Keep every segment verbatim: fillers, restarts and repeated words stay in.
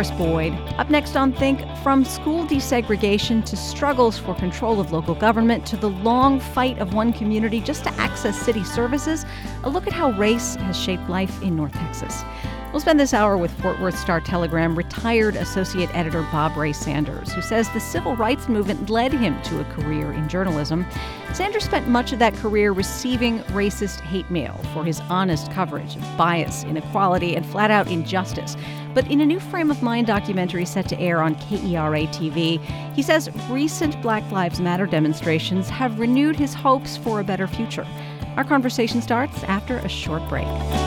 Chris Boyd. Up next on Think, from school desegregation to struggles for control of local government to the long fight of one community just to access city services, a look at how race has shaped life in North Texas. We'll spend this hour with Fort Worth Star-Telegram retired associate editor Bob Ray Sanders, who says the civil rights movement led him to a career in journalism. Sanders spent much of that career receiving racist hate mail for his honest coverage of bias, inequality, and flat-out injustice. But in a new Frame of Mind documentary set to air on K E R A T V, he says recent Black Lives Matter demonstrations have renewed his hopes for a better future. Our conversation starts after a short break.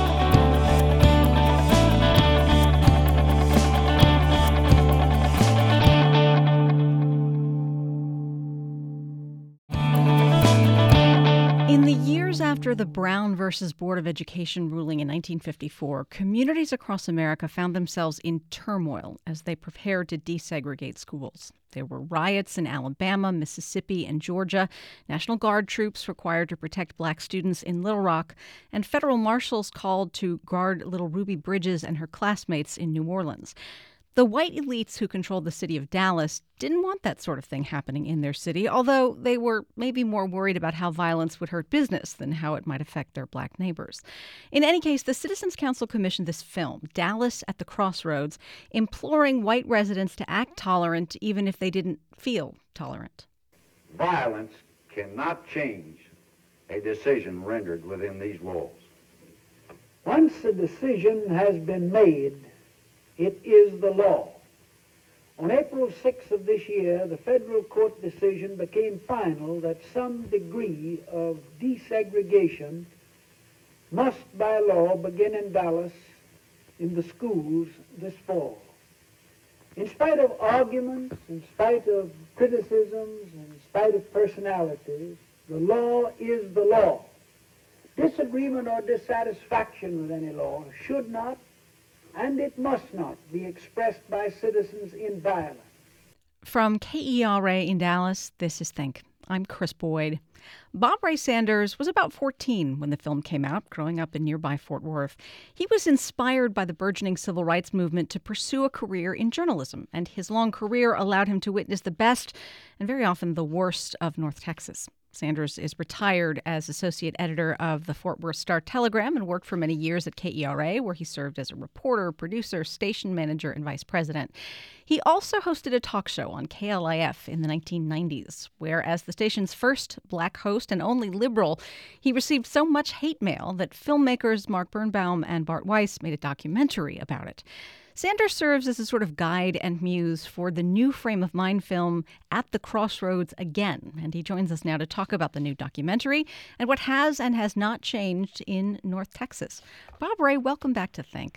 After the Brown versus Board of Education ruling in nineteen fifty-four, communities across America found themselves in turmoil as they prepared to desegregate schools. There were riots in Alabama, Mississippi, and Georgia, National Guard troops required to protect black students in Little Rock, and federal marshals called to guard little Ruby Bridges and her classmates in New Orleans. The white elites who controlled the city of Dallas didn't want that sort of thing happening in their city, although they were maybe more worried about how violence would hurt business than how it might affect their black neighbors. In any case, the Citizens Council commissioned this film, Dallas at the Crossroads, imploring white residents to act tolerant even if they didn't feel tolerant. Violence cannot change a decision rendered within these walls. Once a decision has been made, it is the law. On April sixth of this year, the federal court decision became final that some degree of desegregation must by law begin in Dallas in the schools this fall. In spite of arguments, in spite of criticisms, in spite of personalities, the law is the law. Disagreement or dissatisfaction with any law should not and it must not be expressed by citizens in violence. From K E R A in Dallas, this is Think. I'm Chris Boyd. Bob Ray Sanders was about fourteen when the film came out, growing up in nearby Fort Worth. He was inspired by the burgeoning civil rights movement to pursue a career in journalism, and his long career allowed him to witness the best and very often the worst of North Texas. Sanders is retired as associate editor of the Fort Worth Star-Telegram and worked for many years at K E R A, where he served as a reporter, producer, station manager, and vice president. He also hosted a talk show on K L I F in the nineteen nineties, where as the station's first black host and only liberal, he received so much hate mail that filmmakers Mark Birnbaum and Bart Weiss made a documentary about it. Sanders serves as a sort of guide and muse for the new Frame of Mind film, At the Crossroads Again, and he joins us now to talk about the new documentary and what has and has not changed in North Texas. Bob Ray, welcome back to Think.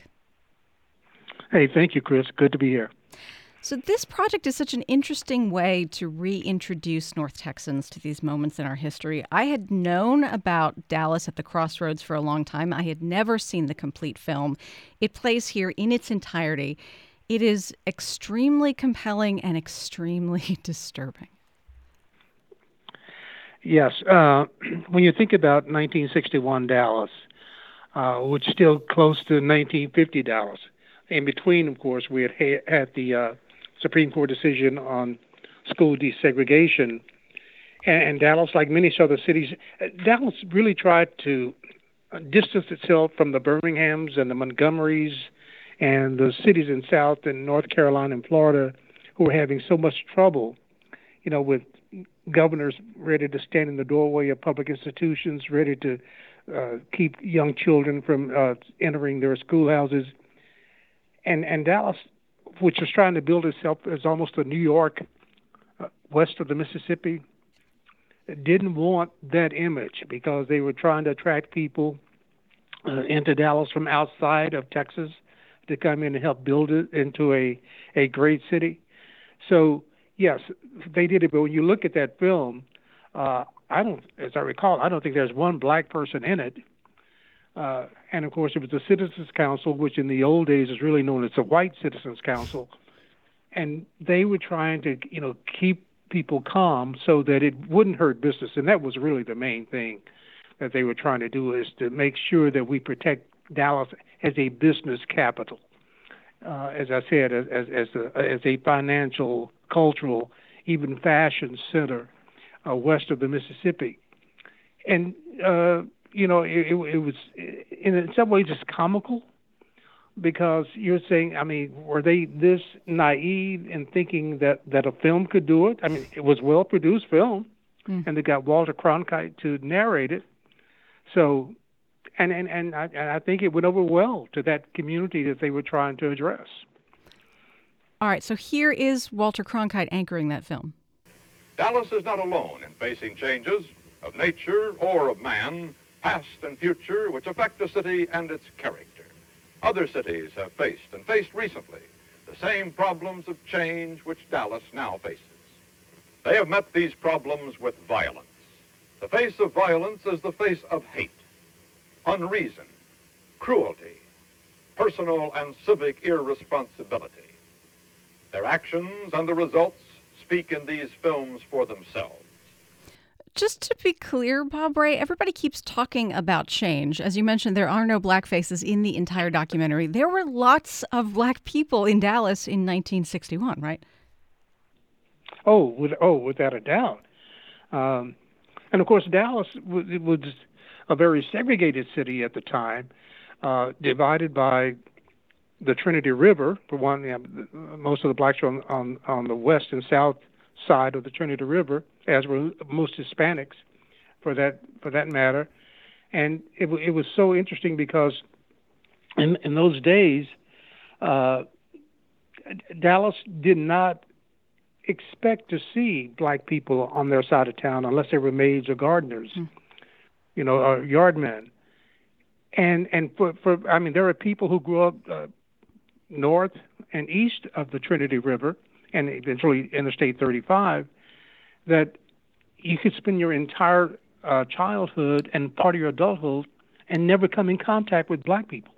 Hey, thank you, Chris. Good to be here. So this project is such an interesting way to reintroduce North Texans to these moments in our history. I had known about Dallas at the Crossroads for a long time. I had never seen the complete film. It plays here in its entirety. It is extremely compelling and extremely disturbing. Yes. Uh, when you think about nineteen sixty-one Dallas, uh, which is still close to nineteen fifty Dallas, in between, of course, we had had the uh, Supreme Court decision on school desegregation. And, and Dallas, like many other cities, Dallas really tried to distance itself from the Birminghams and the Montgomerys and the cities in South and North Carolina and Florida who were having so much trouble, you know, with governors ready to stand in the doorway of public institutions, ready to uh, keep young children from uh, entering their schoolhouses. And, and Dallas, which was trying to build itself as almost a New York uh, west of the Mississippi, didn't want that image because they were trying to attract people uh, into Dallas from outside of Texas to come in and help build it into a, a great city. So, yes, they did it. But when you look at that film, uh, I don't, as I recall, I don't think there's one black person in it. Uh, and, of course, it was the Citizens Council, which in the old days is really known as the White Citizens Council. And they were trying to, you know, keep people calm so that it wouldn't hurt business. And that was really the main thing that they were trying to do, is to make sure that we protect Dallas as a business capital. uh, as I said, as as as a, as a financial, cultural, even fashion center uh, west of the Mississippi, and uh, you know it, it, it was in some ways it's comical because you're saying, I mean, were they this naive in thinking that that a film could do it? I mean, it was well produced film, mm. and they got Walter Cronkite to narrate it, so. And and and I, and I think it went over well to that community that they were trying to address. All right, so here is Walter Cronkite anchoring that film. Dallas is not alone in facing changes of nature or of man, past and future, which affect the city and its character. Other cities have faced, and faced recently, the same problems of change which Dallas now faces. They have met these problems with violence. The face of violence is the face of hate, unreason, cruelty, personal and civic irresponsibility. Their actions and the results speak in these films for themselves. Just to be clear, Bob Ray, everybody keeps talking about change. As you mentioned, there are no black faces in the entire documentary. There were lots of black people in Dallas in nineteen sixty-one, right? Oh, with, oh, without a doubt. Um, and of course, Dallas was, was a very segregated city at the time, uh, divided by the Trinity River. For one, you know, most of the blacks were on, on, on the west and south side of the Trinity River, as were most Hispanics, for that for that matter. And it, it was so interesting because in in those days, uh, Dallas did not expect to see black people on their side of town unless they were maids or gardeners. Mm. You know, uh, yard men. And and for, for I mean, there are people who grew up uh, north and east of the Trinity River and eventually Interstate thirty-five that you could spend your entire uh, childhood and part of your adulthood and never come in contact with black people.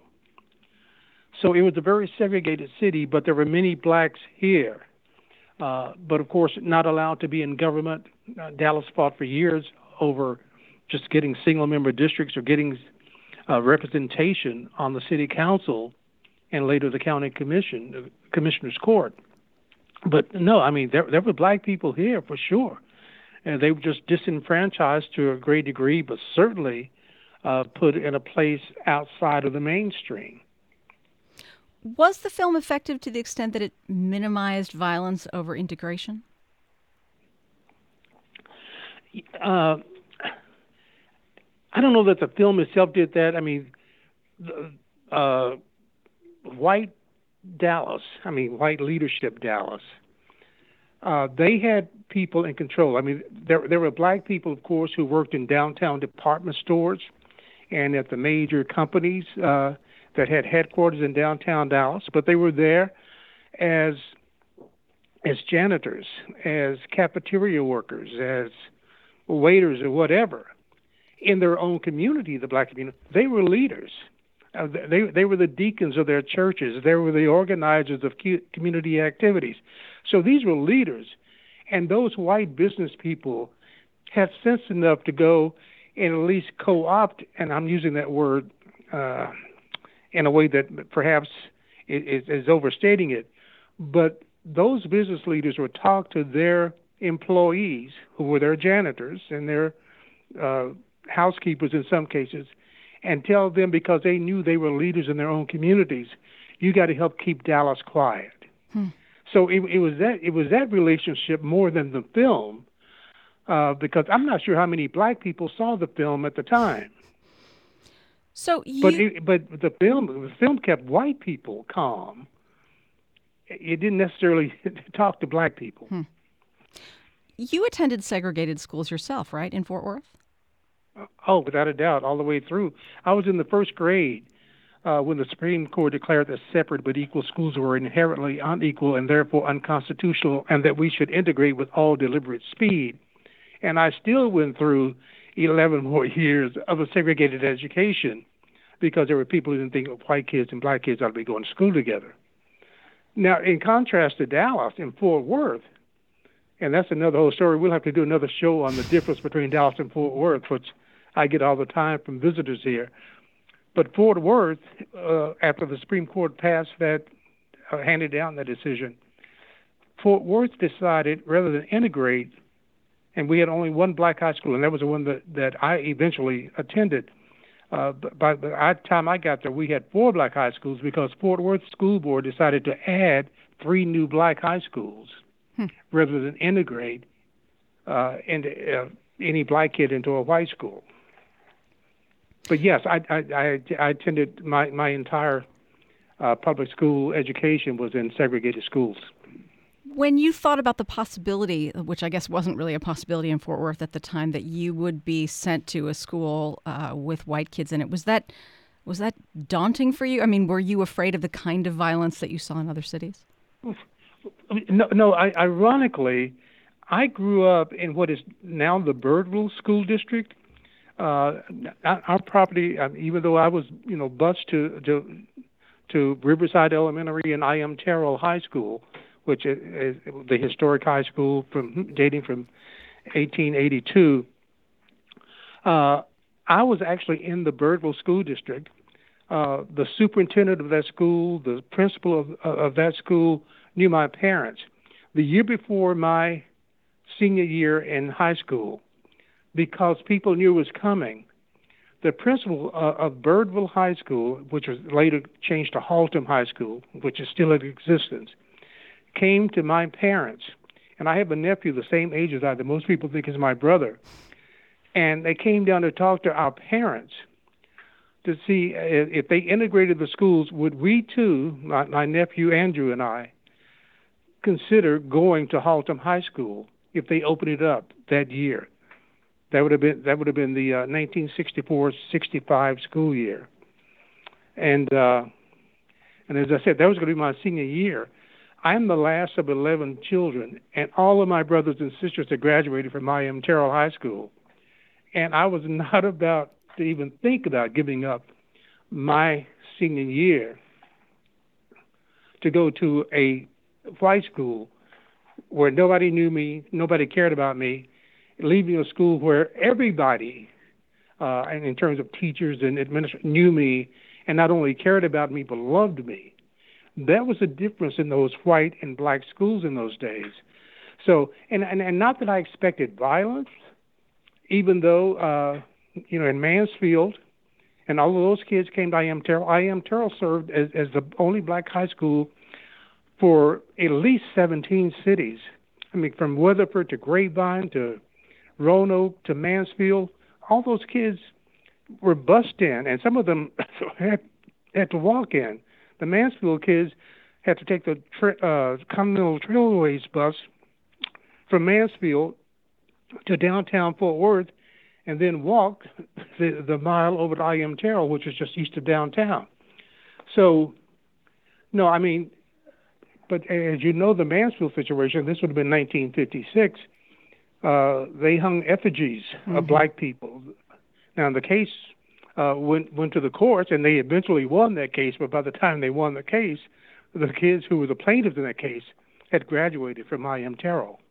So it was a very segregated city, but there were many blacks here. Uh, but of course, not allowed to be in government. Uh, Dallas fought for years over just getting single-member districts or getting uh, representation on the city council and later the county commission, the commissioner's court. But no, I mean, there, there were black people here for sure. And they were just disenfranchised to a great degree, but certainly uh, put in a place outside of the mainstream. Was the film effective to the extent that it minimized violence over integration? Uh, I don't know that the film itself did that. I mean, uh, white Dallas, I mean, white leadership Dallas, uh, they had people in control. I mean, there there were black people, of course, who worked in downtown department stores and at the major companies uh, that had headquarters in downtown Dallas, but they were there as as janitors, as cafeteria workers, as waiters or whatever. In their own community, the black community, they were leaders. Uh, they they were the deacons of their churches. They were the organizers of community activities. So these were leaders, and those white business people had sense enough to go and at least co-opt, and I'm using that word uh, in a way that perhaps is, is overstating it, but those business leaders would talk to their employees, who were their janitors and their uh, housekeepers in some cases, and tell them, because they knew they were leaders in their own communities, you got to help keep Dallas quiet. Hmm. So it, it was that it was that relationship more than the film, uh, because I'm not sure how many black people saw the film at the time. So, you... but it, but the film the film kept white people calm. It didn't necessarily talk to black people. Hmm. You attended segregated schools yourself, right, in Fort Worth? Oh, without a doubt, all the way through. I was in the first grade uh, when the Supreme Court declared that separate but equal schools were inherently unequal and therefore unconstitutional, and that we should integrate with all deliberate speed. And I still went through eleven more years of a segregated education because there were people who didn't think white kids and black kids ought to be going to school together. Now, in contrast to Dallas and Fort Worth, and that's another whole story. We'll have to do another show on the difference between Dallas and Fort Worth, which I get all the time from visitors here. But Fort Worth, uh, after the Supreme Court passed that uh, handed down that decision, Fort Worth decided rather than integrate, and we had only one black high school, and that was the one that, that I eventually attended. Uh, by the time I got there, we had four black high schools because Fort Worth School Board decided to add three new black high schools hmm. rather than integrate uh, into, uh, any black kid into a white school. But yes, I, I, I, I attended my, my entire uh, public school education was in segregated schools. When you thought about the possibility, which I guess wasn't really a possibility in Fort Worth at the time, that you would be sent to a school uh, with white kids in it, was that was that daunting for you? I mean, were you afraid of the kind of violence that you saw in other cities? No, no. I, ironically, I grew up in what is now the Birdville School District. Uh, our property, even though I was, you know, bused to to, to Riverside Elementary and I M Terrell High School, which is the historic high school from dating from eighteen eighty-two. Uh, I was actually in the Birdville School District. Uh, the superintendent of that school, the principal of, of that school, knew my parents. The year before my senior year in high school, because people knew it was coming, the principal uh, of Birdville High School, which was later changed to Haltom High School, which is still in existence, came to my parents, and I have a nephew the same age as I that most people think is my brother, and they came down to talk to our parents to see if they integrated the schools, would we too, my, my nephew Andrew and I, consider going to Haltom High School if they opened it up that year. That would have been that would have been the uh, nineteen sixty-four sixty-five school year, and uh, and as I said, that was going to be my senior year. I'm the last of eleven children, and all of my brothers and sisters had graduated from I M Terrell High School. And I was not about to even think about giving up my senior year to go to a white school where nobody knew me, nobody cared about me, leaving a school where everybody, uh, and in terms of teachers and administrators, knew me and not only cared about me but loved me. That was the difference in those white and black schools in those days. So, and, and, and not that I expected violence, even though, uh, you know, in Mansfield, and all of those kids came to I M Terrell. I M Terrell served as, as the only black high school for at least seventeen cities. I mean, from Weatherford to Grapevine to Roanoke to Mansfield, all those kids were bused in, and some of them had, had to walk in. The Mansfield kids had to take the tra- uh, Continental Trailways bus from Mansfield to downtown Fort Worth and then walk the, the mile over to I M Terrell, which is just east of downtown. So, no, I mean, but as you know, the Mansfield situation, this would have been nineteen fifty-six, uh, they hung effigies mm-hmm. of black people. Now, the case uh, went, went to the courts, and they eventually won that case, but by the time they won the case, the kids who were the plaintiffs in that case had graduated from I M Terrell.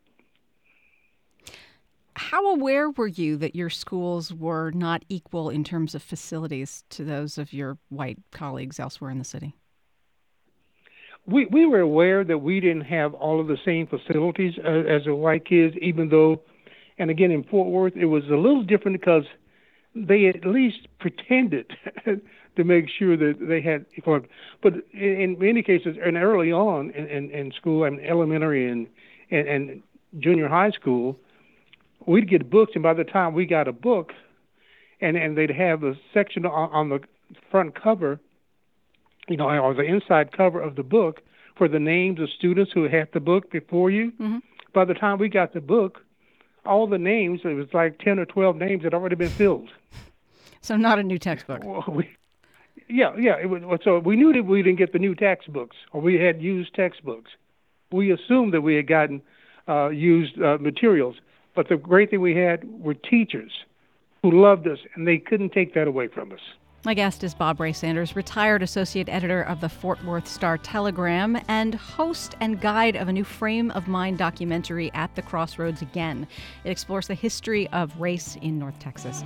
How aware were you that your schools were not equal in terms of facilities to those of your white colleagues elsewhere in the city? We we were aware that we didn't have all of the same facilities as, as the white kids, even though, and again, in Fort Worth, it was a little different because they at least pretended to make sure that they had, but in, in many cases, and early on in, in, in school, I mean, elementary and, and, and junior high school, we'd get books, and by the time we got a book, and, and they'd have a section on, on the front cover, you know, or the inside cover of the book for the names of students who had the book before you. Mm-hmm. By the time we got the book, all the names, it was like ten or twelve names, had already been filled. So not a new textbook. Well, we, yeah, yeah. It was, so we knew that we didn't get the new textbooks, or we had used textbooks. We assumed that we had gotten uh, used uh, materials. But the great thing we had were teachers who loved us, and they couldn't take that away from us. My guest is Bob Ray Sanders, retired associate editor of the Fort Worth Star-Telegram and host and guide of a new Frame of Mind documentary, At the Crossroads Again. It explores the history of race in North Texas.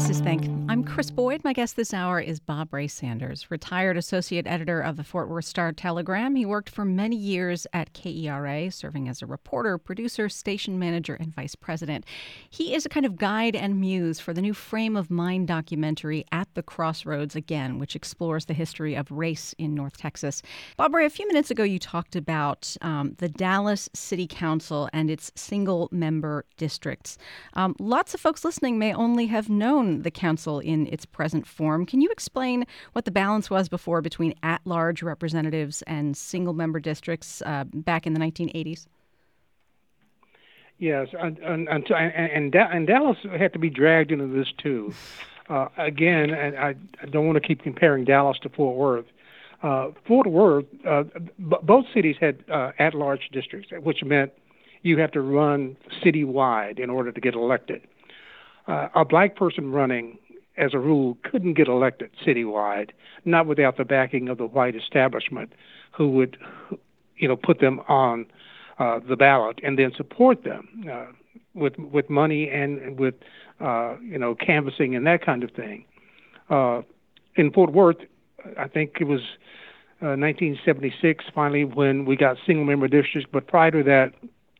This is Think. I'm Chris Boyd. My guest this hour is Bob Ray Sanders, retired associate editor of the Fort Worth Star-Telegram. He worked for many years at K E R A, serving as a reporter, producer, station manager, and vice president. He is a kind of guide and muse for the new Frame of Mind documentary, At the Crossroads Again, which explores the history of race in North Texas. Bob Ray, a few minutes ago you talked about um, the Dallas City Council and its single-member districts. Um, lots of folks listening may only have known the council in its present form. Can you explain what the balance was before between at-large representatives and single-member districts uh, back in the nineteen eighties? Yes, and, and, and, and Dallas had to be dragged into this too. Uh, again, and I, I don't want to keep comparing Dallas to Fort Worth. Uh, Fort Worth, uh, b- both cities had uh, at-large districts, which meant you have to run citywide in order to get elected. Uh, a black person running, as a rule, couldn't get elected citywide, not without the backing of the white establishment, who would, you know, put them on uh, the ballot and then support them uh, with with money and with, uh, you know, canvassing and that kind of thing. Uh, in Fort Worth, I think it was uh, nineteen seventy-six finally when we got single-member districts, but prior to that,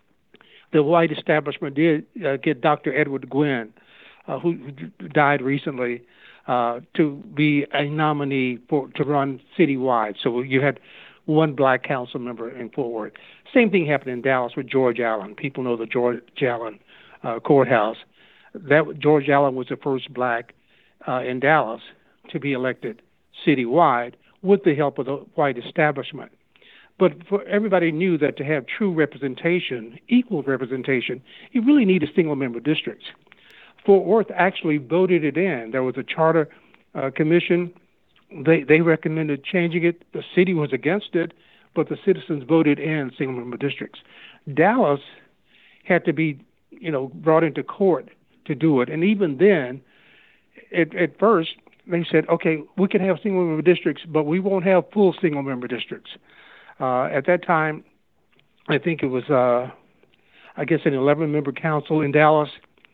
the white establishment did uh, get Doctor Edward Gwynn, Uh, who died recently, uh, to be a nominee for to run citywide. So you had one black council member in Fort Worth. Same thing happened in Dallas with George Allen. People know the George Allen uh, courthouse. That George Allen was the first black uh, in Dallas to be elected citywide with the help of the white establishment. But for everybody knew that to have true representation, equal representation, you really need a single-member district. Fort Worth actually voted it in. There was a charter uh, commission. They they recommended changing it. The city was against it, but the citizens voted in single-member districts. Dallas had to be, you know, brought into court to do it. And even then, it, at first, they said, okay, we can have single-member districts, but we won't have full single-member districts. Uh, at that time, I think it was, uh, I guess, an eleven-member council in Dallas.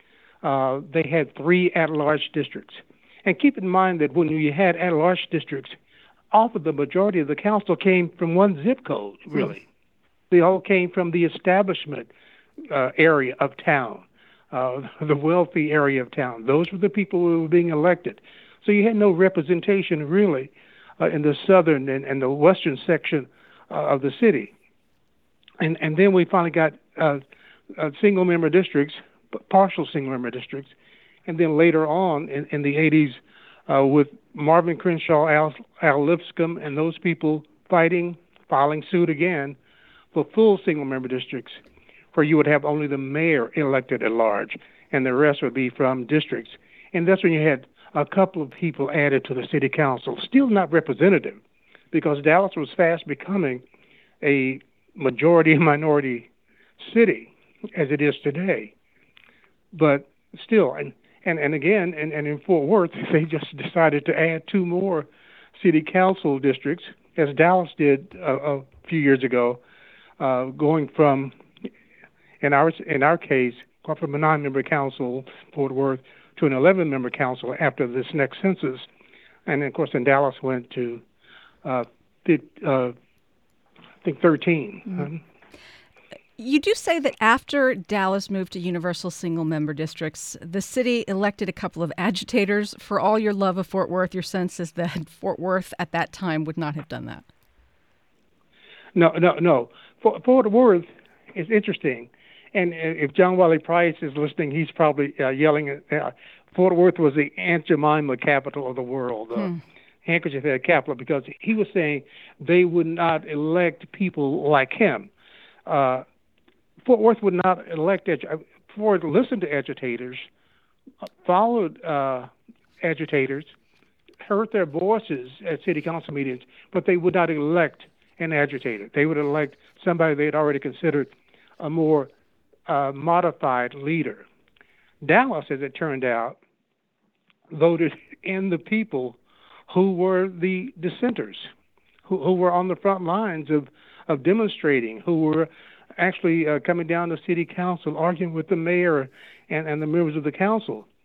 Uh, they had three at-large districts. And keep in mind that when you had at-large districts, often the majority of the council came from one zip code, really. Mm. They all came from the establishment uh, area of town, uh, the wealthy area of town. Those were the people who were being elected. So you had no representation, really, uh, in the southern and, and the western section uh, of the city. And, and then we finally got uh, uh, single-member districts, partial single-member districts, and then later on in, in the eighties uh, with Marvin Crenshaw, Al, Al Lipscomb, and those people fighting, filing suit again for full single-member districts, where you would have only the mayor elected at large, and the rest would be from districts. And that's when you had a couple of people added to the city council, still not representative, because Dallas was fast becoming a majority-minority city, as it is today. But still, and, and, and again, and, and in Fort Worth, they just decided to add two more city council districts, as Dallas did a, a few years ago, uh, going from, in our in our case, going from a nine-member council, Fort Worth, to an eleven-member council after this next census. And, of course, in Dallas went to, uh, did, uh, I think, thirteen. Mm-hmm. Um, You do say that after Dallas moved to universal single-member districts, the city elected a couple of agitators. For all your love of Fort Worth, your sense is that Fort Worth at that time would not have done that. No, no, no. Fort Worth is interesting. And if John Wiley Price is listening, he's probably uh, yelling at uh, Fort Worth was the Aunt Jemima capital of the world, uh, hmm. handkerchief head capital, because he was saying they would not elect people like him. Uh, Fort Worth would not elect, Fort Worth listened to agitators, followed uh, agitators, heard their voices at city council meetings, but they would not elect an agitator. They would elect somebody they had already considered a more uh, modified leader. Dallas, as it turned out, voted in the people who were the dissenters, who, who were on the front lines of, of demonstrating, who were actually uh, coming down to city council, arguing with the mayor and, and the members of the council.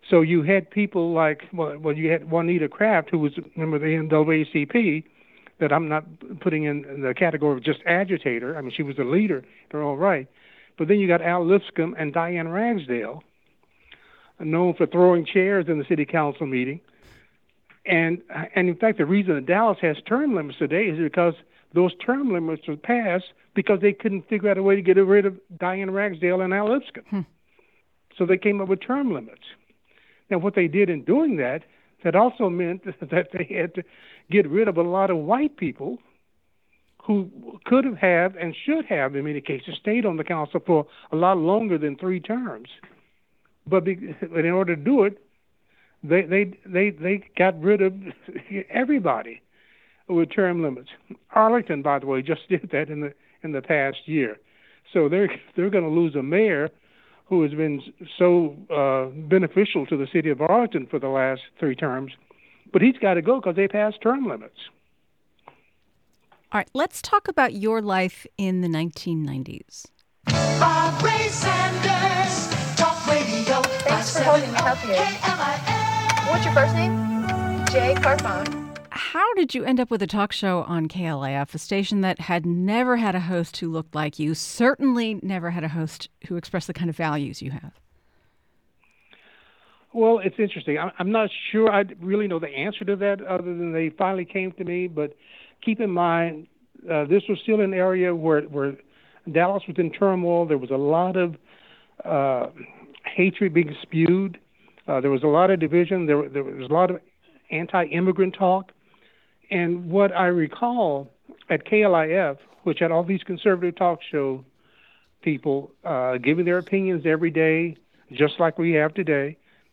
So you had people like, well, well, you had Juanita Craft, who was a member of the N double A C P, that I'm not putting in the category of just agitator. I mean, she was a leader. They're all right. But then you got Al Lipscomb and Diane Ragsdale, known for throwing chairs in the city council meeting. And, and in fact, the reason that Dallas has term limits today is because those term limits were passed because they couldn't figure out a way to get rid of Diane Ragsdale and Al Lipscomb. Hmm. So they came up with term limits. Now, what they did in doing that, that also meant that they had to get rid of a lot of white people who could have had and should have, in many cases, stayed on the council for a lot longer than three terms. But, be, but in order to do it, they they they they got rid of everybody with term limits. Arlington, by the way, just did that in the in the past year. So they're they're going to lose a mayor who has been so uh, beneficial to the city of Arlington for the last three terms, but he's got to go because they passed term limits. All right, let's talk about your life in the nineteen nineties. Bob Ray Sanders, Talk Radio. Thanks for holding me up here. What's your first name? Jay Carfone. How did you end up with a talk show on K L A F, a station that had never had a host who looked like you, certainly never had a host who expressed the kind of values you have? Well, it's interesting. I'm not sure I really know the answer to that other than they finally came to me. But keep in mind, uh, this was still an area where, where Dallas was in turmoil. There was a lot of uh, hatred being spewed. Uh, there was a lot of division. There, there was a lot of anti-immigrant talk. And what I recall at K L I F, which had all these conservative talk show people uh, giving their opinions every day, just like we have today.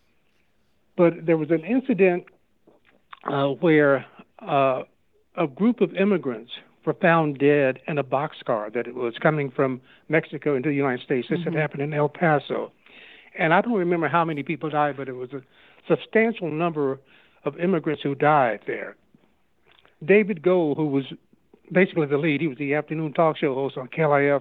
But there was an incident uh, where uh, a group of immigrants were found dead in a boxcar that it was coming from Mexico into the United States. This mm-hmm. had happened in El Paso. And I don't remember how many people died, but it was a substantial number of immigrants who died there. David Gold, who was basically the lead, he was the afternoon talk show host on K L I F,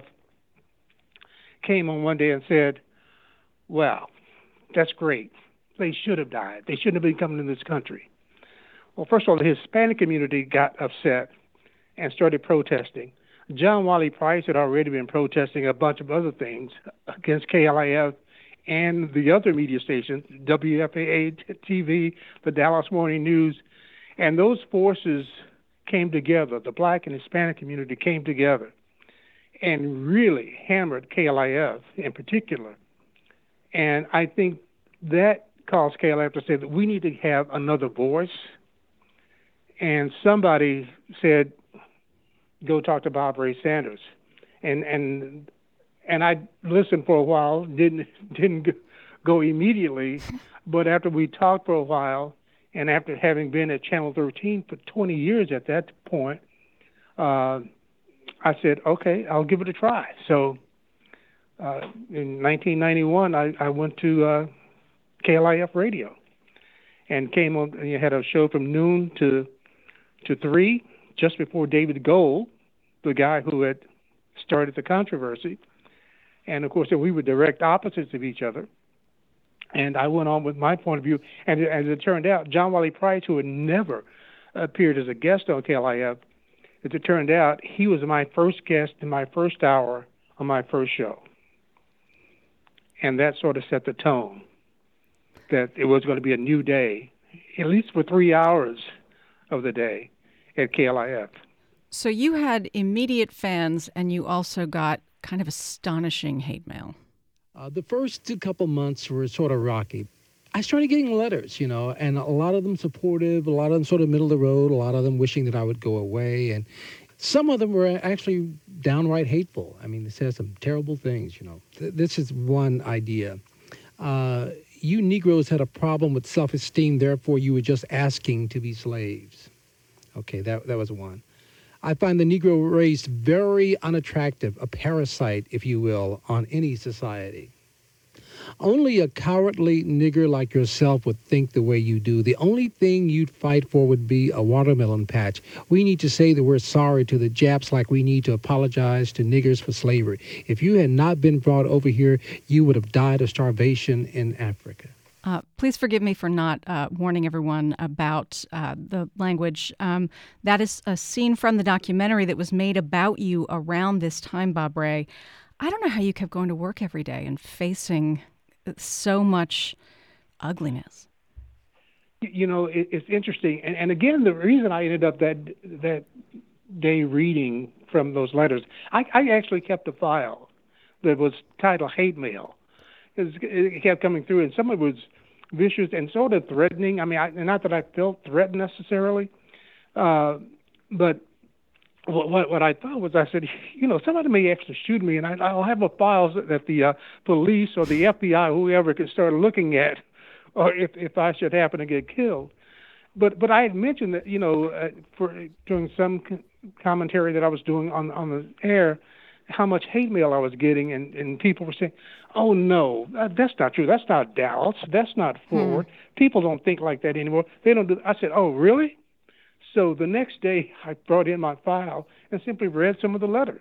came on one day and said, well, that's great. They should have died. They shouldn't have been coming to this country. Well, first of all, the Hispanic community got upset and started protesting. John Wiley Price had already been protesting a bunch of other things against K L I F and the other media stations, W F A A T V, the Dallas Morning News, and those forces came together. The black and Hispanic community came together and really hammered K L I F in particular. And I think that caused K L I F to say that we need to have another voice. And somebody said, go talk to Bob Ray Sanders. And and and I listened for a while, didn't didn't go immediately, but after we talked for a while, and after having been at Channel thirteen for twenty years at that point, uh, I said, okay, I'll give it a try. So uh, in nineteen ninety-one, I, I went to uh, K L I F Radio and came on. You had a show from noon to to three, just before David Gold, the guy who had started the controversy. And, of course, we were direct opposites of each other. And I went on with my point of view. And as it turned out, John Wiley Price, who had never appeared as a guest on K L I F, as it turned out, he was my first guest in my first hour on my first show. And that sort of set the tone that it was going to be a new day, at least for three hours of the day at K L I F. So you had immediate fans, and you also got kind of astonishing hate mail. Uh, the first two couple months were sort of rocky. I started getting letters, you know, and a lot of them supportive, a lot of them sort of middle of the road, a lot of them wishing that I would go away. And some of them were actually downright hateful. I mean, they said some terrible things, you know. Th- this is one idea. Uh, you Negroes had a problem with self-esteem, therefore you were just asking to be slaves. Okay, that that was one. I find the Negro race very unattractive, a parasite, if you will, on any society. Only a cowardly nigger like yourself would think the way you do. The only thing you'd fight for would be a watermelon patch. We need to say that we're sorry to the Japs like we need to apologize to niggers for slavery. If you had not been brought over here, you would have died of starvation in Africa. Uh, please forgive me for not uh, warning everyone about uh, the language. Um, that is a scene from the documentary that was made about you around this time, Bob Ray. I don't know how you kept going to work every day and facing so much ugliness. You know, it, it's interesting. And, and again, the reason I ended up that that day reading from those letters, I, I actually kept a file that was titled Hate Mail. It kept coming through, and some of it was vicious and sort of threatening. I mean, I, not that I felt threatened necessarily, uh, but what, what what I thought was, I said, you know, somebody may actually shoot me, and I, I'll have a file that the uh, police or the F B I, whoever, can start looking at, or if if I should happen to get killed. But but I had mentioned that, you know, uh, for during some c- commentary that I was doing on on the air, how much hate mail I was getting, and, and people were saying, oh, no, that's not true. That's not Dallas. That's not Forward. Hmm. People don't think like that anymore. They don't do. I said, oh, really? So the next day I brought in my file and simply read some of the letters.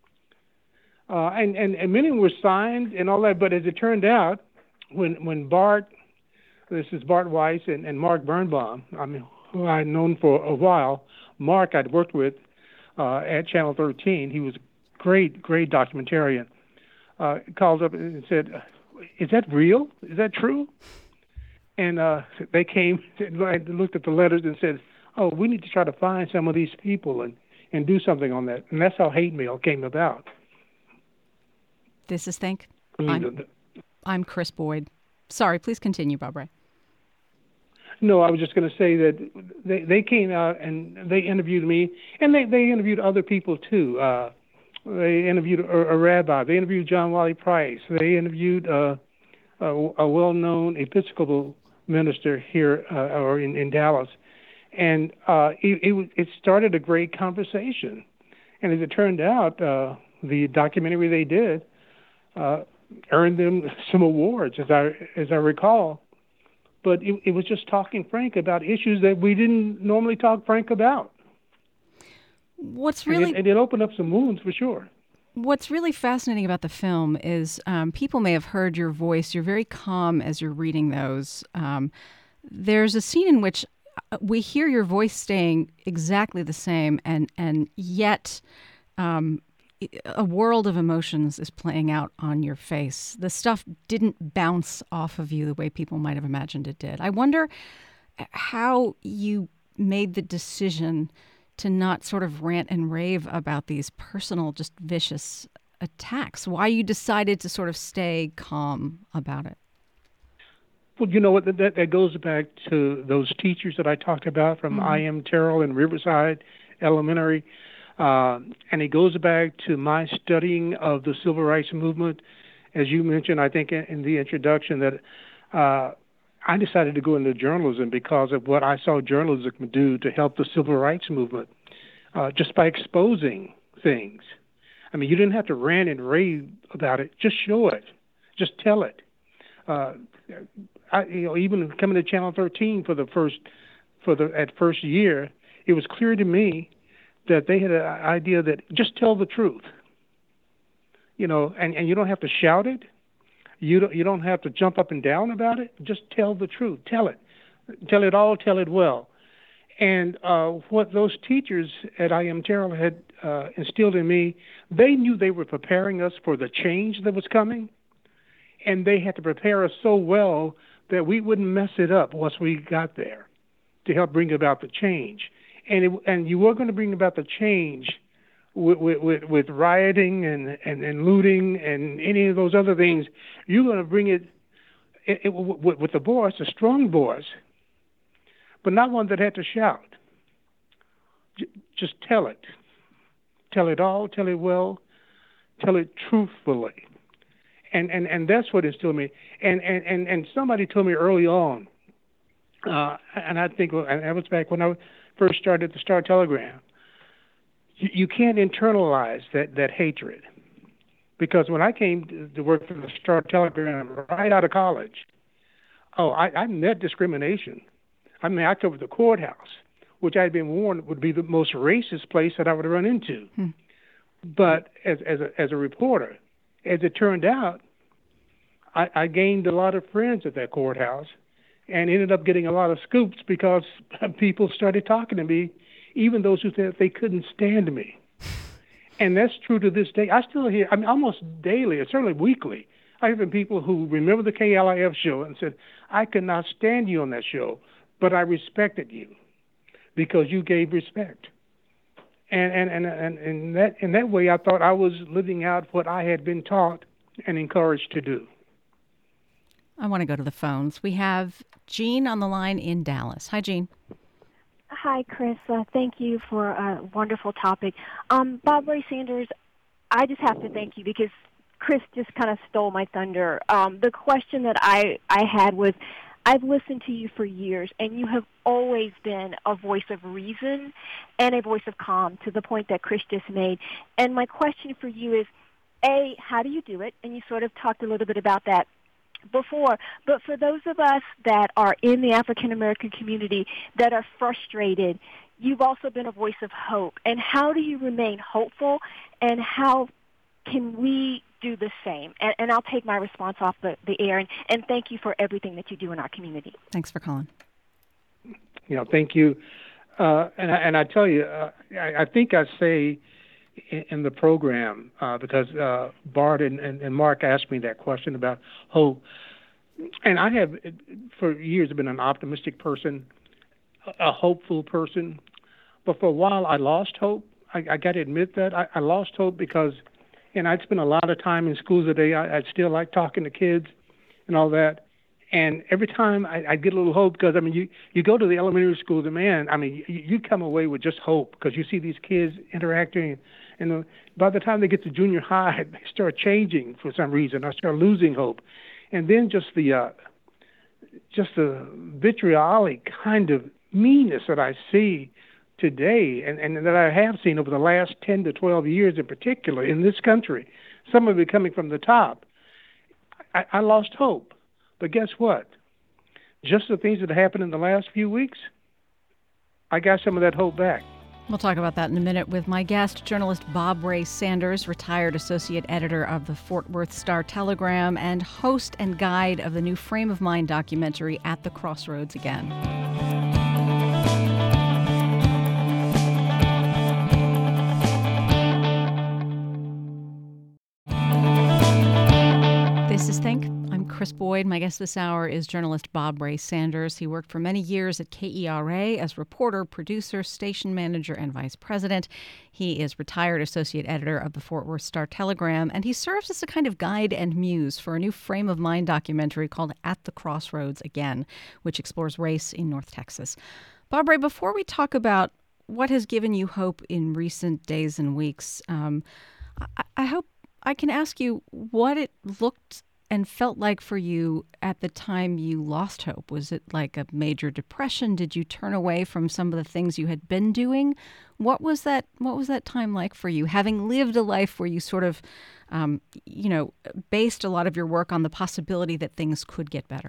Uh, and, and, and many were signed and all that, but as it turned out, when when Bart, this is Bart Weiss and, and Mark Birnbaum, I mean, who I'd known for a while, Mark I'd worked with uh, at Channel thirteen. He was a great, great documentarian. Uh, called up and said, is that real? Is that true? And uh, they came and looked at the letters and said, oh, we need to try to find some of these people and, and do something on that. And that's how hate mail came about. This is Think. I'm, I'm Chris Boyd. Sorry, please continue, Bob Ray. No, I was just going to say that they, they came out and they interviewed me, and they, they interviewed other people too. Uh, They interviewed a, a rabbi. They interviewed John Wiley Price. They interviewed uh, a, a well-known Episcopal minister here uh, or in, in Dallas. And uh, it, it, it started a great conversation. And as it turned out, uh, the documentary they did uh, earned them some awards, as I as I recall. But it, it was just talking frank about issues that we didn't normally talk frank about. What's really and it, and it opened up some wounds for sure. What's really fascinating about the film is um, people may have heard your voice. You're very calm as you're reading those. Um, there's a scene in which we hear your voice staying exactly the same, and and yet um, a world of emotions is playing out on your face. The stuff didn't bounce off of you the way people might have imagined it did. I wonder how you made the decision to not sort of rant and rave about these personal, just vicious attacks. Why you decided to sort of stay calm about it? Well, you know what, that, that goes back to those teachers that I talked about from mm-hmm. I M Terrell and Riverside Elementary. Uh, and it goes back to my studying of the civil rights movement. As you mentioned, I think in the introduction, that uh, I decided to go into journalism because of what I saw journalism do to help the civil rights movement, uh, just by exposing things. I mean, you didn't have to rant and rave about it. Just show it. Just tell it. Uh, I, you know, even coming to Channel thirteen for the first, for the at first year, it was clear to me that they had an idea that just tell the truth. You know, and, and you don't have to shout it. You don't, you don't have to jump up and down about it. Just tell the truth. Tell it. Tell it all. Tell it well. And uh, what those teachers at I M Terrell had uh, instilled in me, they knew they were preparing us for the change that was coming, and they had to prepare us so well that we wouldn't mess it up once we got there to help bring about the change. And it, and you were going to bring about the change With, with, with rioting and, and, and looting and any of those other things. You're going to bring it, it, it with, with the voice, a strong voice, but not one that had to shout. J- just tell it. Tell it all, tell it well, tell it truthfully. And and, and that's what instilled me. And, and, and, and somebody told me early on, uh, and I think and that was back when I first started the Star Telegram, you can't internalize that, that hatred. Because when I came to work for the Star Telegram right out of college, oh, I, I met discrimination. I mean, I covered the courthouse, which I had been warned would be the most racist place that I would run into. Hmm. But as, as, a, as a reporter, as it turned out, I, I gained a lot of friends at that courthouse and ended up getting a lot of scoops because people started talking to me, even those who said they couldn't stand me. And that's true to this day. I still hear, I mean, almost daily, or certainly weekly, I hear from people who remember the K L I F show and said, I could not stand you on that show, but I respected you because you gave respect. And and, and, and, and that in that way, I thought I was living out what I had been taught and encouraged to do. I want to go to the phones. We have Jean on the line in Dallas. Hi, Jean. Hi, Chris. Uh, thank you for a wonderful topic. Um, Bob Ray Sanders, I just have to thank you because Chris just kind of stole my thunder. Um, the question that I, I had was, I've listened to you for years, and you have always been a voice of reason and a voice of calm to the point that Chris just made. And my question for you is, A, how do you do it? And you sort of talked a little bit about that before, but for those of us that are in the African American community that are frustrated, you've also been a voice of hope. And how do you remain hopeful, and how can we do the same? And, and I'll take my response off the, the air, and, and thank you for everything that you do in our community. Thanks for calling. You know, thank you. Uh, and, I, and I tell you, uh, I, I think I say in, in the program, uh, because uh, Bart and, and, and Mark asked me that question about hope. And I have, for years, been an optimistic person, a hopeful person. But for a while, I lost hope. I, I got to admit that. I, I lost hope because, and I'd spend a lot of time in schools today. I, I'd still like talking to kids and all that. And every time I, I get a little hope because, I mean, you, you go to the elementary schools, and man, I mean, you, you come away with just hope because you see these kids interacting. And the, by the time they get to junior high, they start changing for some reason. I start losing hope. And then just the uh, just the vitriolic kind of meanness that I see today and, and that I have seen over the last ten to twelve years in particular in this country, some of it coming from the top, I, I lost hope. But guess what? Just the things that happened in the last few weeks, I got some of that hope back. We'll talk about that in a minute with my guest, journalist Bob Ray Sanders, retired associate editor of the Fort Worth Star-Telegram and host and guide of the new Frame of Mind documentary, At the Crossroads Again. This is Think. I'm Chris Boyd. My guest this hour is journalist Bob Ray Sanders. He worked for many years at K E R A as reporter, producer, station manager, and vice president. He is retired associate editor of the Fort Worth Star-Telegram, and he serves as a kind of guide and muse for a new Frame of Mind documentary called At the Crossroads Again, which explores race in North Texas. Bob Ray, before we talk about what has given you hope in recent days and weeks, um, I, I hope I can ask you what it looked and felt like for you at the time you lost hope. Was it like a major depression? Did you turn away from some of the things you had been doing? What was that? What was that time like for you, having lived a life where you sort of, um, you know, based a lot of your work on the possibility that things could get better?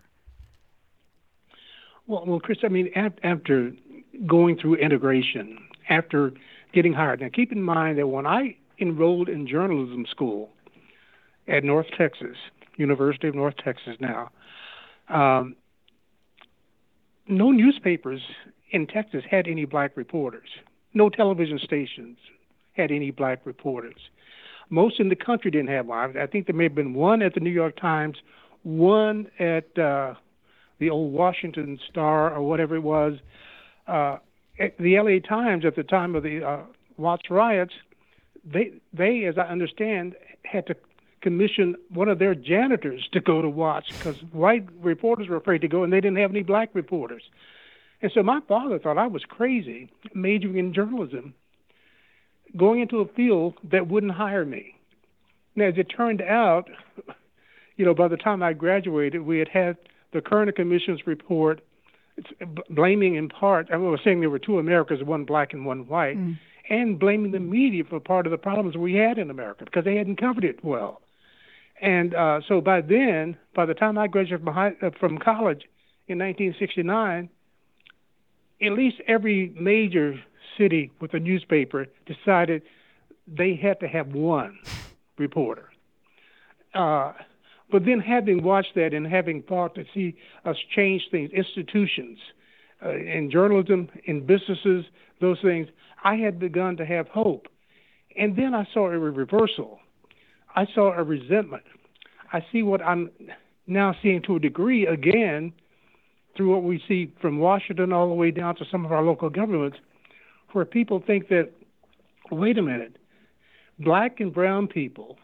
Well, well, Chris, I mean, after going through integration, after getting hired, now keep in mind that when I enrolled in journalism school at North Texas, University of North Texas now, um, no newspapers in Texas had any black reporters. No television stations had any black reporters. Most in the country didn't have one. I think there may have been one at the New York Times, one at uh, the old Washington Star or whatever it was. Uh, at the L A Times at the time of the uh, Watts riots, they, they, as I understand, had to commission one of their janitors to go to Watts because white reporters were afraid to go and they didn't have any black reporters. And so my father thought I was crazy majoring in journalism, going into a field that wouldn't hire me. Now, as it turned out, you know, by the time I graduated, we had had the Kerner Commission's report blaming in part, I was saying there were two Americas, one black and one white, mm. and blaming the media for part of the problems we had in America because they hadn't covered it well. And uh, so by then, by the time I graduated from, high, uh, from college in nineteen sixty-nine, at least every major city with a newspaper decided they had to have one reporter. Uh, But then having watched that and having thought to see us change things, institutions, uh, in journalism, in businesses, those things, I had begun to have hope. And then I saw a reversal. I saw a resentment. I see what I'm now seeing to a degree again through what we see from Washington all the way down to some of our local governments, where people think that, wait a minute, black and brown people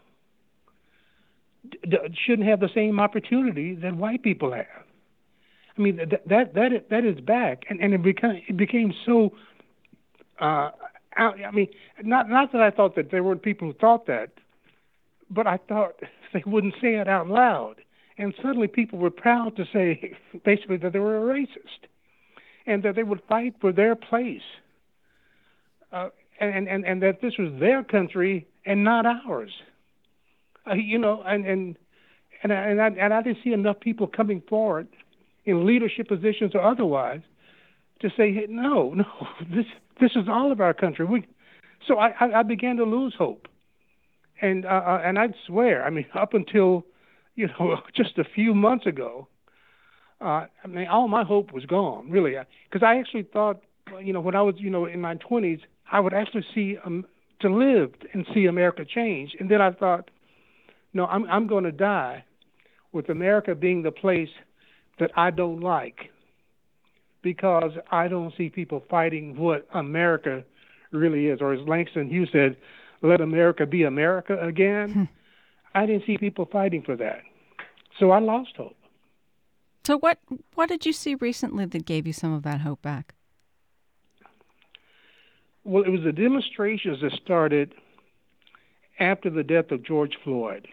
d- shouldn't have the same opportunity that white people have. I mean, that that that, that is back, and, and it became it became so. Uh, I mean, not not that I thought that there weren't people who thought that, but I thought they wouldn't say it out loud. And suddenly people were proud to say, basically, that they were a racist and that they would fight for their place, uh, and, and, and that this was their country and not ours. Uh, you know, and and and I, and, I, and I didn't see enough people coming forward in leadership positions or otherwise to say, hey, no, no, this this is all of our country. We, so I, I, I began to lose hope. And uh, and I'd swear, I mean, up until, you know, just a few months ago, uh, I mean, all my hope was gone, really. Because I actually thought, you know, when I was, you know, in my twenties, I would actually see, um, to live and see America change. And then I thought, no, I'm I'm going to die with America being the place that I don't like, because I don't see people fighting what America really is. Or as Langston Hughes said, let America be America again. Hmm. I didn't see people fighting for that. So I lost hope. So what what did you see recently that gave you some of that hope back? Well, it was the demonstrations that started after the death of George Floyd.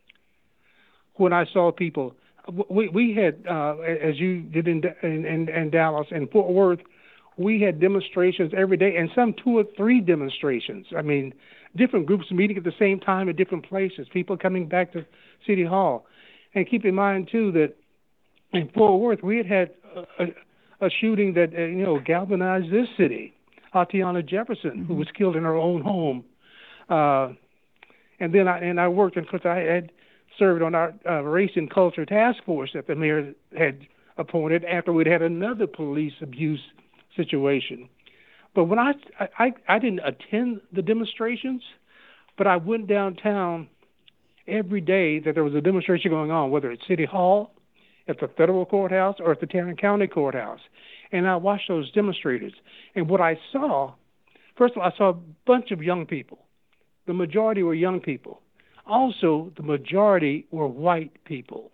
When I saw people, we we had, uh, as you did in, in, in, in Dallas and Fort Worth, we had demonstrations every day, and some two or three demonstrations. I mean, different groups meeting at the same time at different places, people coming back to City Hall. And keep in mind, too, that in Fort Worth, we had had a, a shooting that, uh, you know, galvanized this city, Atiana Jefferson, mm-hmm. who was killed in her own home. Uh, and then I, and I worked, and because I had served on our uh, race and culture task force that the mayor had appointed after we'd had another police abuse situation. But when I, I, I didn't attend the demonstrations, but I went downtown every day that there was a demonstration going on, whether at City Hall, at the federal courthouse, or at the Tarrant County courthouse. And I watched those demonstrators. And what I saw, first of all, I saw a bunch of young people. The majority were young people. Also, the majority were white people.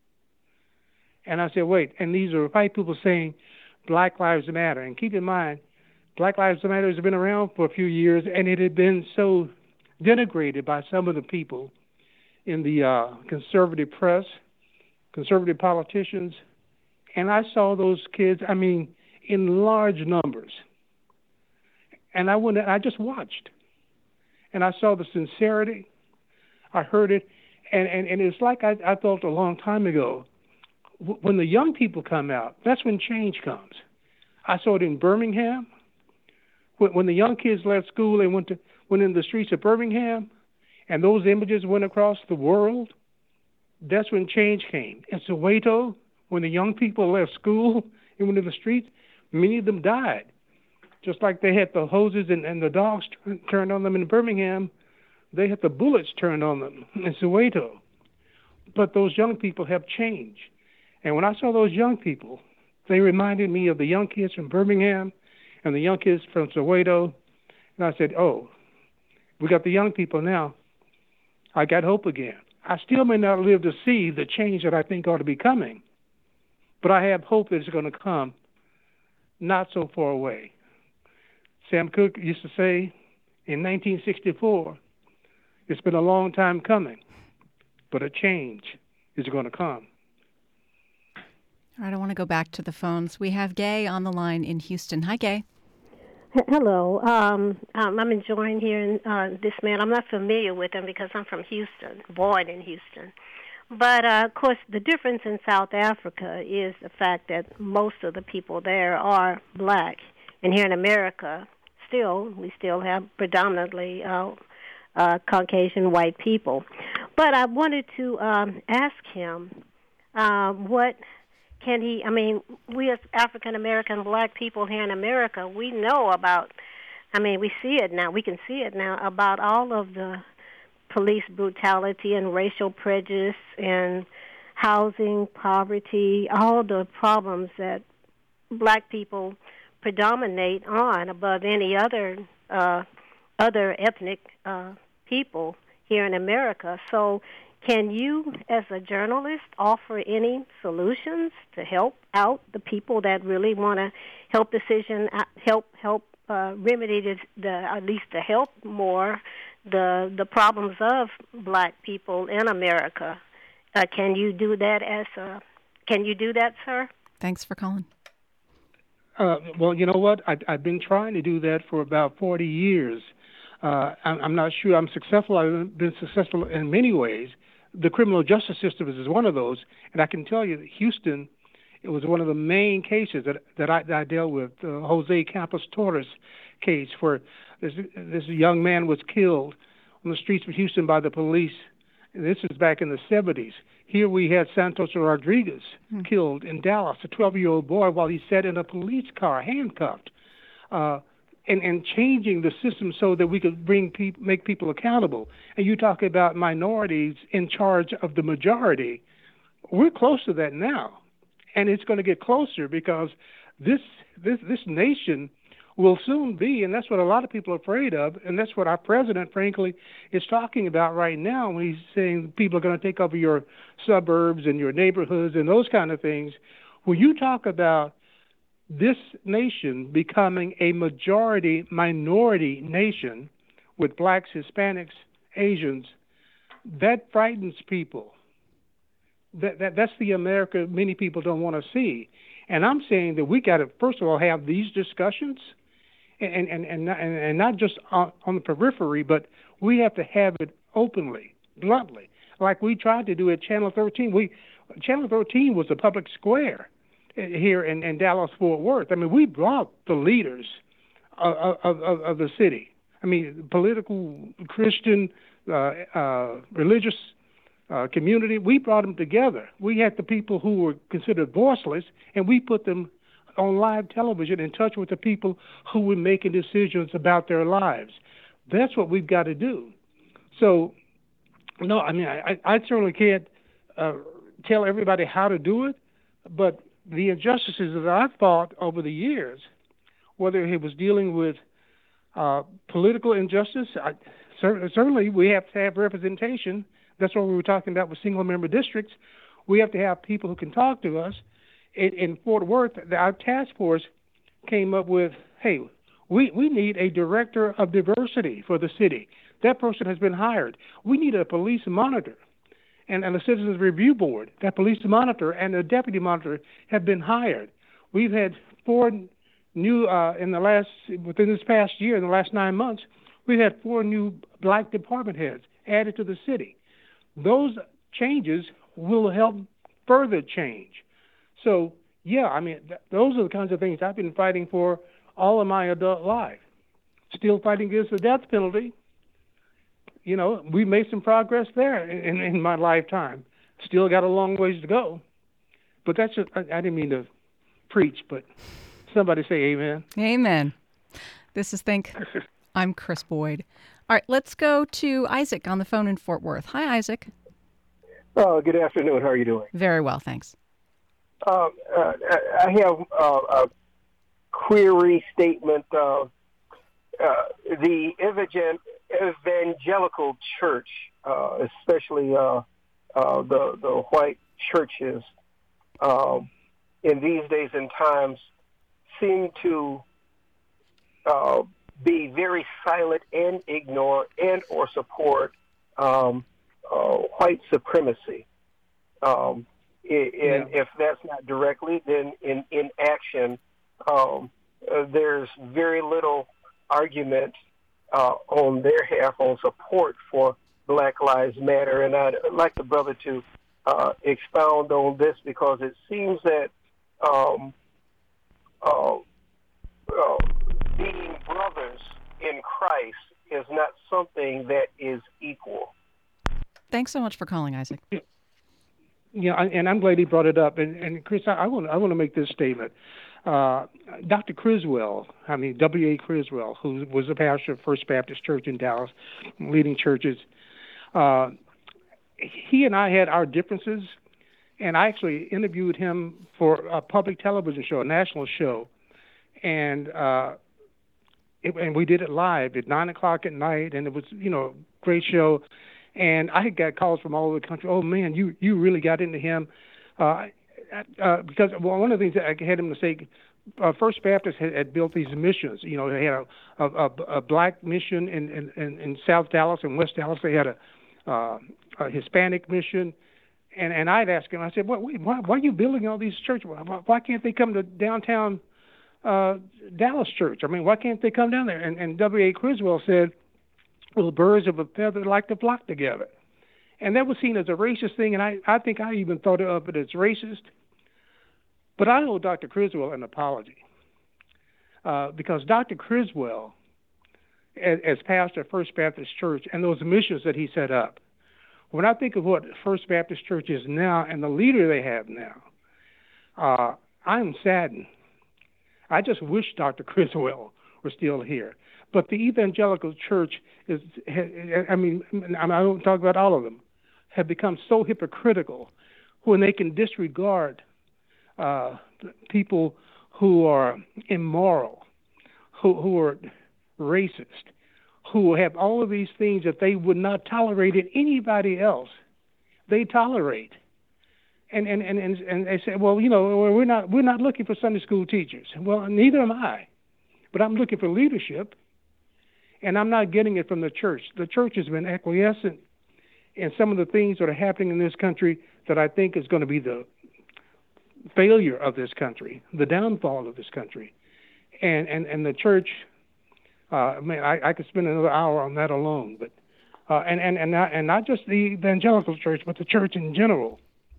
And I said, wait, and these are white people saying Black Lives Matter. And keep in mind, Black Lives Matter has been around for a few years, and it had been so denigrated by some of the people in the uh, conservative press, conservative politicians. And I saw those kids, I mean, in large numbers. And I went, I just watched. And I saw the sincerity. I heard it. And, and, and it's like I, I felt a long time ago. When the young people come out, that's when change comes. I saw it in Birmingham. When, when the young kids left school and went to went in the streets of Birmingham, and those images went across the world, that's when change came. In Soweto, when the young people left school and went in the streets, many of them died. Just like they had the hoses and, and the dogs t- turned on them in Birmingham, they had the bullets turned on them in Soweto. But those young people have changed. And when I saw those young people, they reminded me of the young kids from Birmingham and the young kids from Soweto. And I said, oh, we got the young people now. I got hope again. I still may not live to see the change that I think ought to be coming, but I have hope that it's going to come not so far away. Sam Cooke used to say in nineteen sixty-four, it's been a long time coming, but a change is going to come. All right, I want to go back to the phones. We have Gay on the line in Houston. Hi, Gay. Hello. Um, um, I'm enjoying hearing uh, this man. I'm not familiar with him because I'm from Houston, born in Houston. But, uh, of course, the difference in South Africa is the fact that most of the people there are black. And here in America, still, we still have predominantly uh, uh, Caucasian white people. but I wanted to um, ask him um, what can he, I mean, we as African-American black people here in America, we know about, I mean, we see it now, we can see it now, about all of the police brutality and racial prejudice and housing, poverty, all the problems that black people predominate on above any other uh, other ethnic uh, people here in America. So can you, as a journalist, offer any solutions to help out the people that really want to help decision, help help uh, remedy the, the at least to help more the the problems of black people in America? Uh, can you do that as a, can you do that, sir? Thanks for calling. Uh, well, you know what? I, I've been trying to do that for about forty years. Uh, I'm, I'm not sure I'm successful. I've been successful in many ways. The criminal justice system is one of those, and I can tell you that Houston, it was one of the main cases that that I, that I dealt with, the Jose Campos Torres case, where this this young man was killed on the streets of Houston by the police. And this was back in the seventies. Here we had Santos Rodriguez hmm. killed in Dallas, a twelve-year-old boy, while he sat in a police car, handcuffed, uh, and, and changing the system so that we could bring pe- make people accountable. And you talk about minorities in charge of the majority. We're close to that now, and it's going to get closer because this this this nation will soon be, and that's what a lot of people are afraid of, and that's what our president, frankly, is talking about right now when he's saying people are going to take over your suburbs and your neighborhoods and those kind of things. When you talk about this nation becoming a majority minority nation with blacks, Hispanics, Asians, that frightens people. That, that that's the America many people don't want to see. And I'm saying that we got to, first of all, have these discussions, and and and not, and not just on, on the periphery, but we have to have it openly, bluntly, like we tried to do at Channel thirteen. We Channel thirteen was a public square here in, in Dallas-Fort Worth. I mean, we brought the leaders of, of, of, of the city. I mean, political, Christian, uh, uh, religious uh, community. We brought them together. We had the people who were considered voiceless, and we put them on live television in touch with the people who were making decisions about their lives. That's what we've got to do. So, no, I mean, I, I certainly can't uh, tell everybody how to do it, but the injustices that I've fought over the years, whether it was dealing with uh, political injustice, I, cer- certainly we have to have representation. That's what we were talking about with single-member districts. We have to have people who can talk to us. In, in Fort Worth, our task force came up with, hey, we, we need a director of diversity for the city. That person has been hired. We need a police monitor and, and a citizens review board. That police monitor and a deputy monitor have been hired. We've had four new, uh, in the last, within this past year, in the last nine months, we've had four new black department heads added to the city. Those changes will help further change. So, yeah, I mean, th- those are the kinds of things I've been fighting for all of my adult life. Still fighting against the death penalty. You know, we made some progress there in, in my lifetime. Still got a long ways to go. But that's just, I, I didn't mean to preach, but somebody say amen. Amen. This is Think. I'm Chris Boyd. All right, let's go to Isaac on the phone in Fort Worth. Hi, Isaac. Oh, good afternoon. How are you doing? Very well, thanks. Uh, uh, I have uh, a query statement. Uh, uh, the evangelical church, uh, especially uh, uh, the the white churches, uh, in these days and times, seem to uh, be very silent and ignore and or support um, uh, white supremacy. Um, And yeah. If that's not directly, then in, in action, um, uh, there's very little argument uh, on their half on support for Black Lives Matter. And I'd like the brother to uh, expound on this because it seems that um, uh, uh, being brothers in Christ is not something that is equal. Thanks so much for calling, Isaac. Yeah, yeah, and I'm glad he brought it up. And, and Chris, I, I want I want to make this statement. Uh, Doctor Criswell, I mean W A Criswell, who was a pastor of First Baptist Church in Dallas, leading churches. Uh, he and I had our differences, and I actually interviewed him for a public television show, a national show, and uh, it, and we did it live at nine o'clock at night, and it was, you know, a great show. And I had got calls from all over the country. Oh man, you you really got into him, uh, uh, because well, one of the things that I had him to say, uh, First Baptist had, had built these missions. You know, they had a a, a black mission in, in in South Dallas and West Dallas. They had a, uh, a Hispanic mission, and and I'd ask him. I said, well, wait, why why are you building all these churches? Why, why can't they come to downtown uh, Dallas Church? I mean, why can't they come down there? And and W A Criswell said, well, birds of a feather like to flock together. And that was seen as a racist thing, and I, I think I even thought of it as racist. But I owe Doctor Criswell an apology, uh, because Doctor Criswell, as, as pastor of First Baptist Church, and those missions that he set up, when I think of what First Baptist Church is now and the leader they have now, uh, I'm saddened. I just wish Doctor Criswell were still here. But the evangelical church is, I mean, I don't talk about all of them, have become so hypocritical when they can disregard uh, people who are immoral, who, who are racist, who have all of these things that they would not tolerate in anybody else. They tolerate. And and, and, and, and they say, well, you know, we're not we're not looking for Sunday school teachers. Well, neither am I. But I'm looking for leadership. And I'm not getting it from the church. The church has been acquiescent in some of the things that are happening in this country that I think is going to be the failure of this country, the downfall of this country. And and, and the church, uh, man, I, I could spend another hour on that alone. But uh, and and and not, and not just the evangelical church, but the church in general.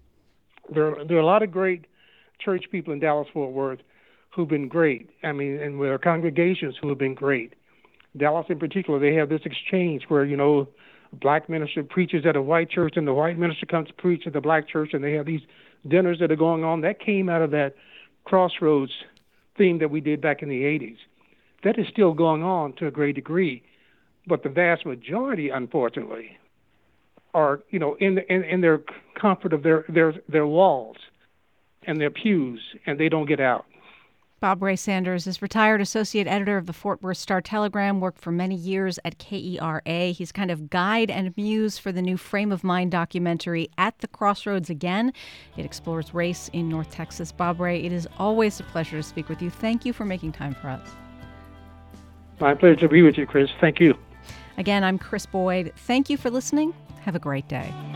There there are a lot of great church people in Dallas-Fort Worth who've been great. I mean, and there are congregations who have been great. Dallas in particular, they have this exchange where, you know, a black minister preaches at a white church and the white minister comes to preach at the black church, and they have these dinners that are going on. That came out of that Crossroads theme that we did back in the eighties. That is still going on to a great degree, but the vast majority, unfortunately, are, you know, in, in, in their comfort of their, their, their walls and their pews, and they don't get out. Bob Ray Sanders is retired associate editor of the Fort Worth Star-Telegram, worked for many years at K E R A. He's kind of guide and muse for the new Frame of Mind documentary, At the Crossroads Again. It explores race in North Texas. Bob Ray, it is always a pleasure to speak with you. Thank you for making time for us. My pleasure to be with you, Chris. Thank you. Again, I'm Chris Boyd. Thank you for listening. Have a great day.